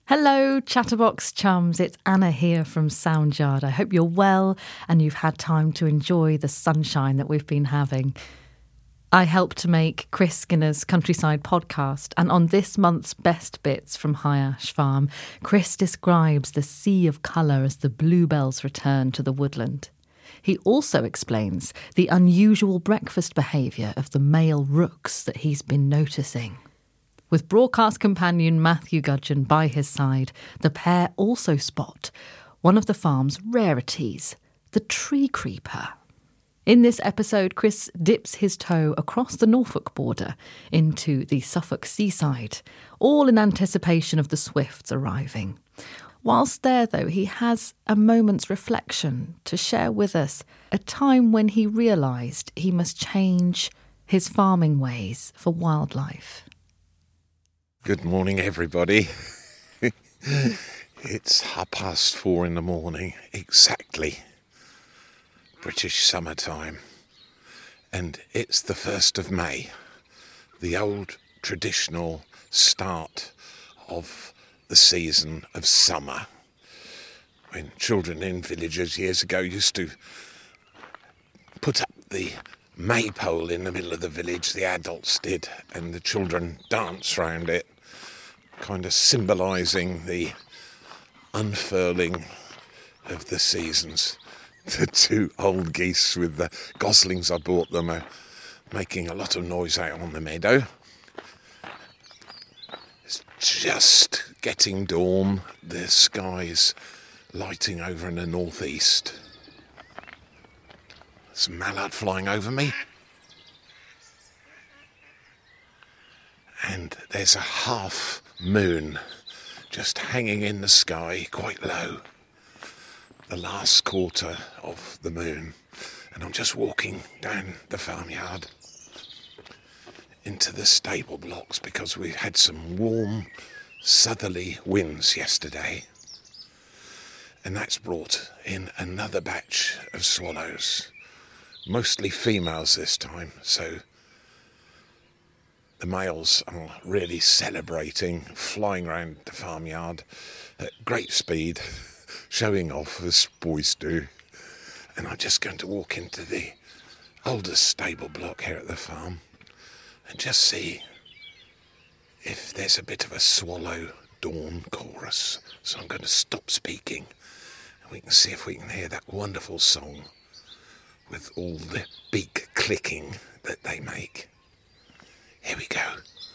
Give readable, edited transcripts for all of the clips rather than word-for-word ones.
Hello, Chatterbox chums. It's Anna here from Soundyard. I hope you're well and you've had time to enjoy the sunshine that we've been having. I helped to make Chris Skinner's Countryside podcast, and on this month's Best Bits from High Ash Farm, Chris describes the sea of colour as the bluebells return to the woodland. He also explains the unusual breakfast behaviour of the male rooks that he's been noticing. With broadcast companion Matthew Gudgeon by his side, the pair also spot one of the farm's rarities, the tree creeper. In this episode, Chris dips his toe across the Norfolk border into the Suffolk seaside, all in anticipation of the Swifts arriving. Whilst there, though, he has a moment's reflection to share with us, a time when he realised he must change his farming ways for wildlife. Good morning, everybody. It's 4:30 in the morning, exactly. British summertime. And it's the 1st of May, the old traditional start of the season of summer. When children in villages years ago used to put up the maypole in the middle of the village, the adults did, and the children danced round it, kind of symbolising the unfurling of the seasons. The two old geese with the goslings I bought them are making a lot of noise out on the meadow. It's just getting dawn, the sky's lighting over in the northeast. There's a mallard flying over me. And there's a half moon just hanging in the sky quite low. The last quarter of the moon. And I'm just walking down the farmyard into the stable blocks because we had some warm southerly winds yesterday. And that's brought in another batch of swallows. Mostly females this time, so the males are really celebrating, flying around the farmyard at great speed, showing off as boys do. And I'm just going to walk into the oldest stable block here at the farm and just see if there's a bit of a swallow dawn chorus. So I'm going to stop speaking and we can see if we can hear that wonderful song with all the beak clicking that they make. Here we go.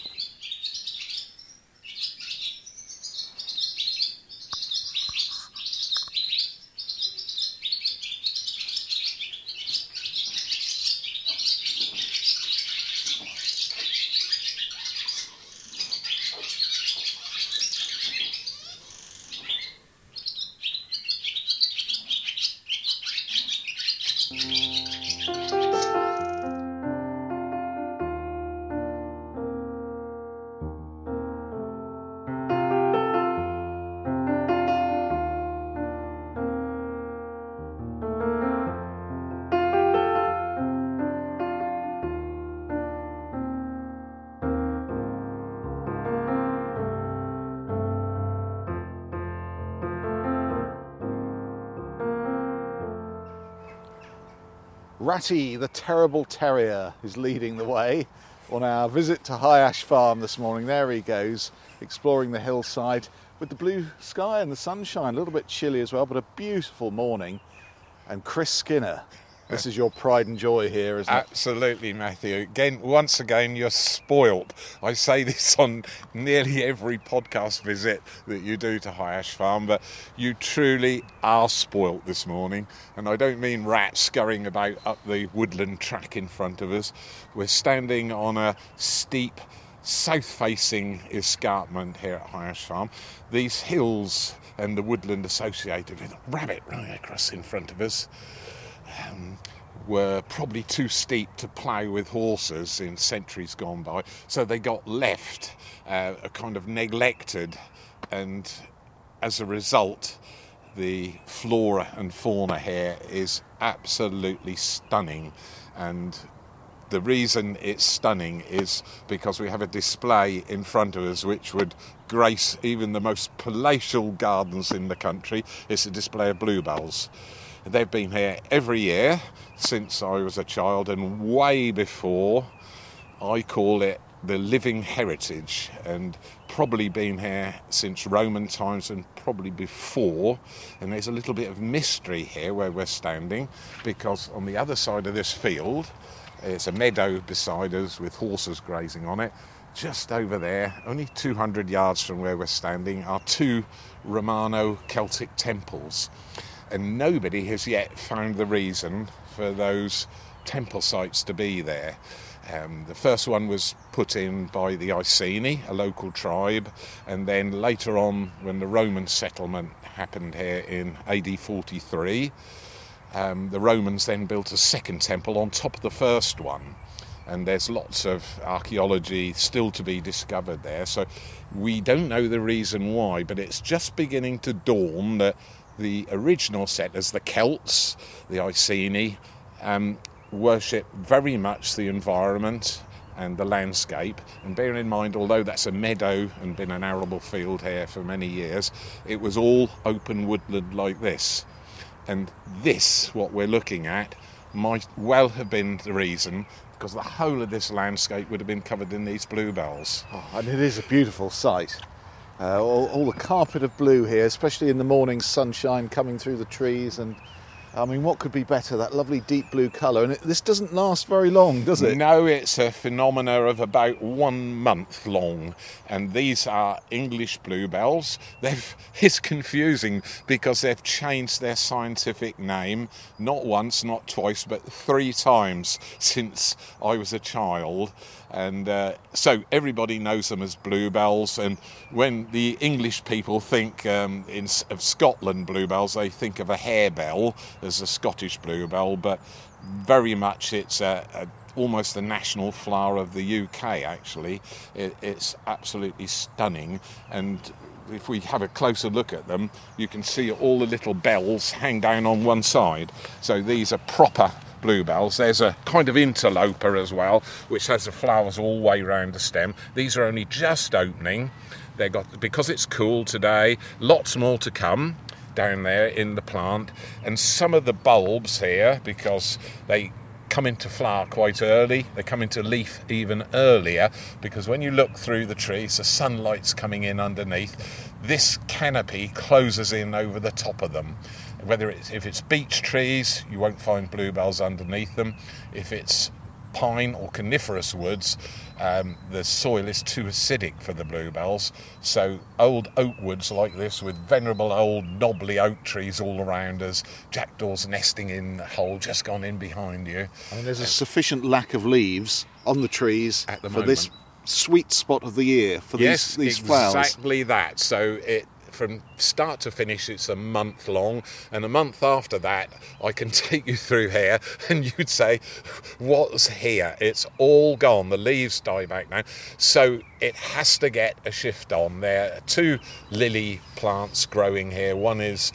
Ratty, the terrible terrier, is leading the way on our visit to High Ash Farm this morning. There he goes, exploring the hillside with the blue sky and the sunshine. A little bit chilly as well, but a beautiful morning. And Chris Skinner, this is your pride and joy here, isn't it? Absolutely, Matthew. Once again, you're spoilt. I say this on nearly every podcast visit that you do to High Ash Farm, but you truly are spoilt this morning. And I don't mean rats scurrying about up the woodland track in front of us. We're standing on a steep, south-facing escarpment here at High Ash Farm. These hills and the woodland associated with a rabbit running across in front of us were probably too steep to plough with horses in centuries gone by, so they got left kind of neglected, and as a result the flora and fauna here is absolutely stunning, and the reason it's stunning is because we have a display in front of us which would grace even the most palatial gardens in the country. It's a display of bluebells. They've been here every year since I was a child, and way before. I call it the living heritage, and probably been here since Roman times and probably before. And there's a little bit of mystery here where we're standing, because on the other side of this field, it's a meadow beside us with horses grazing on it. Just over there, only 200 yards from where we're standing, are two Romano-Celtic temples. And nobody has yet found the reason for those temple sites to be there. The first one was put in by the Iceni, a local tribe, and then later on, when the Roman settlement happened here in AD 43, the Romans then built a second temple on top of the first one. And there's lots of archaeology still to be discovered there. So we don't know the reason why, but it's just beginning to dawn that the original settlers, the Celts, the Iceni, worship very much the environment and the landscape. And bearing in mind, although that's a meadow and been an arable field here for many years, it was all open woodland like this. And this, what we're looking at, might well have been the reason, because the whole of this landscape would have been covered in these bluebells. Oh, and it is a beautiful sight. All the carpet of blue here, especially in the morning sunshine coming through the trees, and I mean, what could be better, that lovely deep blue colour? And this doesn't last very long, does it? No, it's a phenomena of about 1 month long. And these are English bluebells. It's confusing because they've changed their scientific name not once, not twice, but 3 times since I was a child. And so everybody knows them as bluebells. And when the English people think of Scotland bluebells, they think of a harebell as a Scottish bluebell, but very much it's almost the national flower of the UK, actually. It's absolutely stunning. And if we have a closer look at them, you can see all the little bells hang down on one side. So these are proper bluebells. There's a kind of interloper as well, which has the flowers all the way around the stem. These are only just opening. Because it's cool today, lots more to come down there in the plant. And some of the bulbs here, because they come into flower quite early, they come into leaf even earlier, because when you look through the trees, the sunlight's coming in underneath. This canopy closes in over the top of them. If it's beech trees, you won't find bluebells underneath them. If it's pine or coniferous woods, the soil is too acidic for the bluebells. So old oak woods like this, with venerable old knobbly oak trees all around us, jackdaws nesting in a hole just gone in behind you. I mean, there's a sufficient lack of leaves on the trees at the for moment. This sweet spot of the year for these flowers. Exactly that. So from start to finish, it's a month long, and a month after that, I can take you through here and you'd say, what's here? It's all gone. The leaves die back now. So it has to get a shift on. There are 2 lily plants growing here. One is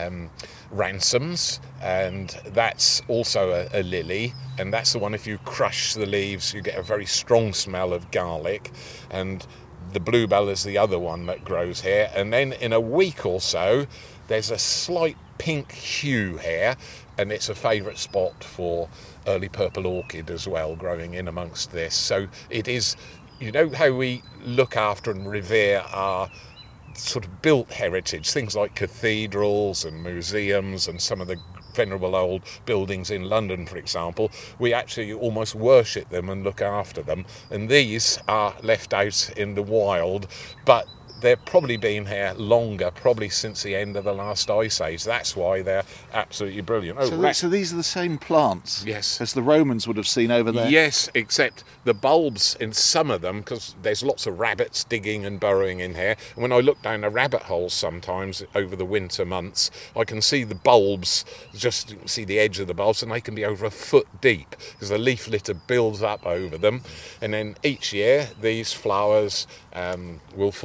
Ransoms, and that's also a lily, and that's the one, if you crush the leaves, you get a very strong smell of garlic. And the bluebell is the other one that grows here. And then in a week or so, there's a slight pink hue here, and it's a favourite spot for early purple orchid as well, growing in amongst this. So it is, you know how we look after and revere our sort of built heritage, things like cathedrals and museums and some of the venerable old buildings in London, for example, we actually almost worship them and look after them. And these are left out in the wild, but they've probably been here longer, probably since the end of the last ice age. That's why they're absolutely brilliant. So these are the same plants, yes, as the Romans would have seen over there? Yes, except the bulbs in some of them, because there's lots of rabbits digging and burrowing in here. And when I look down the rabbit holes sometimes over the winter months, I can see the bulbs, just see the edge of the bulbs, and they can be over 1 foot deep, because the leaf litter builds up over them. And then each year, these flowers will form little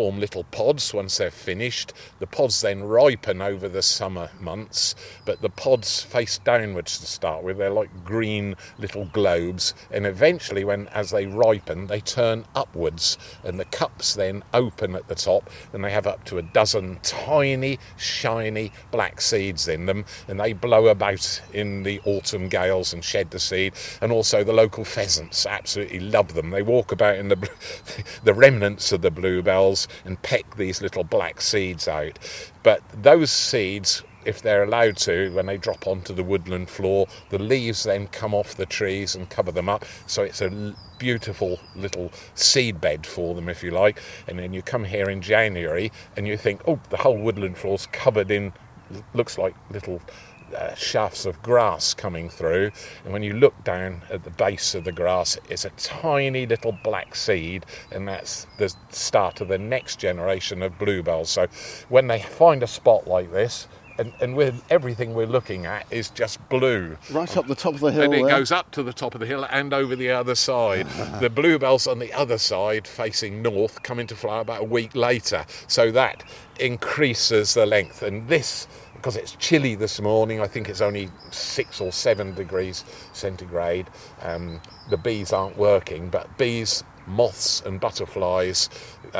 pods once they're finished. The pods then ripen over the summer months, but the pods face downwards to start with. They're like green little globes, and eventually as they ripen, they turn upwards, and the cups then open at the top, and they have up to a dozen tiny, shiny black seeds in them, and they blow about in the autumn gales and shed the seed. And also the local pheasants absolutely love them. They walk about in the remnants of the bluebells and peck these little black seeds out. But those seeds, if they're allowed to, when they drop onto the woodland floor, the leaves then come off the trees and cover them up. So it's a beautiful little seed bed for them, if you like. And then you come here in January and you think, oh, the whole woodland floor's covered in, looks like little shafts of grass coming through, and when you look down at the base of the grass, it's a tiny little black seed, and that's the start of the next generation of bluebells. So when they find a spot like this, and everything we're looking at is just blue. Right up the top of the hill. And it there. goes up to the top of the hill and over the other side. The bluebells on the other side, facing north, come into flower about a week later. So that increases the length. And this, because it's chilly this morning, I think it's only 6 or 7 degrees centigrade, the bees aren't working, but bees, moths and butterflies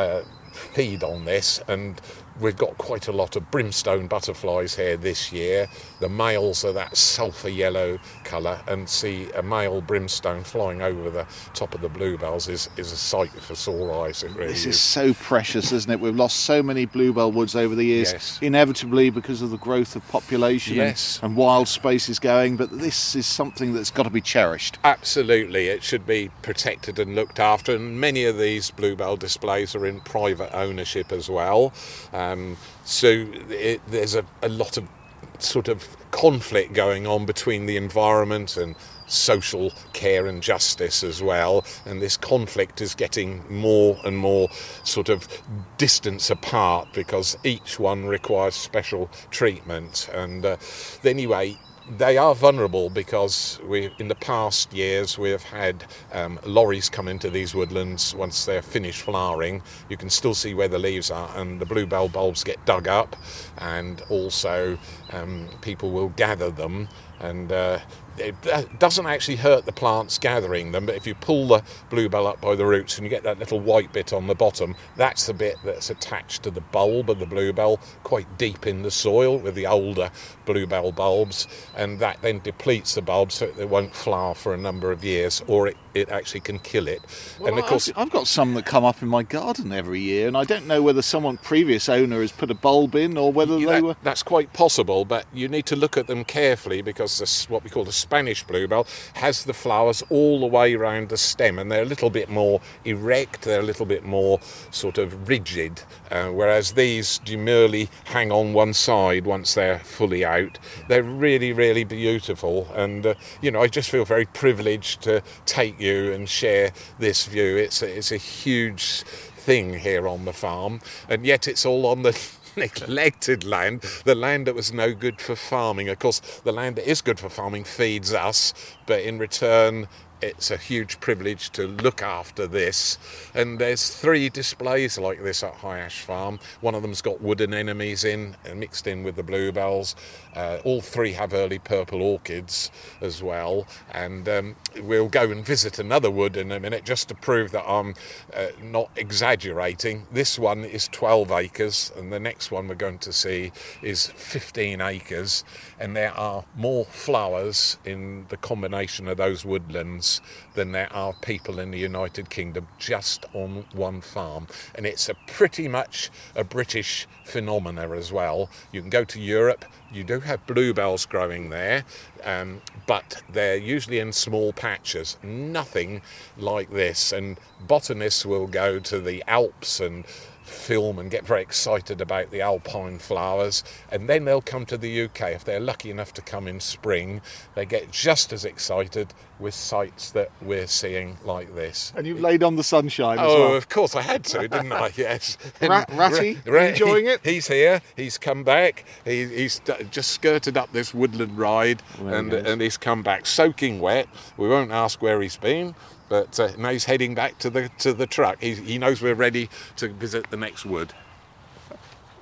feed on this, and we've got quite a lot of brimstone butterflies here this year. The males are that sulphur yellow colour, and see a male brimstone flying over the top of the bluebells is a sight for sore eyes. It really This is so precious, isn't it? We've lost so many bluebell woods over the years, Yes. inevitably because of the growth of population Yes. and wild spaces going, but this is something that's got to be cherished. Absolutely, it should be protected and looked after, and many of these bluebell displays are in private ownership as well. There's a lot of sort of conflict going on between the environment and social care and justice as well, and this conflict is getting more and more sort of distance apart because each one requires special treatment. And anyway, they are vulnerable because in the past years we've had lorries come into these woodlands once they're finished flowering. You can still see where the leaves are, and the bluebell bulbs get dug up, and also people will gather them, and it doesn't actually hurt the plants gathering them, but if you pull the bluebell up by the roots and you get that little white bit on the bottom, that's the bit that's attached to the bulb of the bluebell quite deep in the soil with the older bluebell bulbs, and that then depletes the bulb so they won't flower for a number of years, or it actually can kill it. Well, and of course, I've got some that come up in my garden every year, and I don't know whether previous owner has put a bulb in or whether they were... That's quite possible, but you need to look at them carefully because what we call the Spanish bluebell has the flowers all the way around the stem, and they're a little bit more erect, they're a little bit more sort of rigid, whereas these demurely hang on one side once they're fully out. They're really, really beautiful, and I just feel very privileged to take you and share this view. It's a huge thing here on the farm, and yet it's all on the neglected land, the land that was no good for farming. Of course, the land that is good for farming feeds us, but in return it's a huge privilege to look after this. And there's 3 displays like this at High Ash Farm. One of them's got wood anemones mixed in with the bluebells. All 3 have early purple orchids as well, and we'll go and visit another wood in a minute just to prove that I'm not exaggerating. This one is 12 acres, and the next one we're going to see is 15 acres, and there are more flowers in the combination of those woodlands than there are people in the United Kingdom just on one farm. And it's pretty much a British phenomena as well. You can go to Europe, you do have bluebells growing there, but they're usually in small patches, nothing like this. And botanists will go to the Alps and film and get very excited about the alpine flowers, and then they'll come to the UK. If they're lucky enough to come in spring, they get just as excited with sights that we're seeing like this. And you've laid on the sunshine as well. Oh, of course I had to, didn't I? Yes. Ratty, enjoying it? He's here. He's come back. He's just skirted up this woodland ride, and he's come back soaking wet. We won't ask where he's been, but now he's heading back to the truck. He knows we're ready to visit the next wood.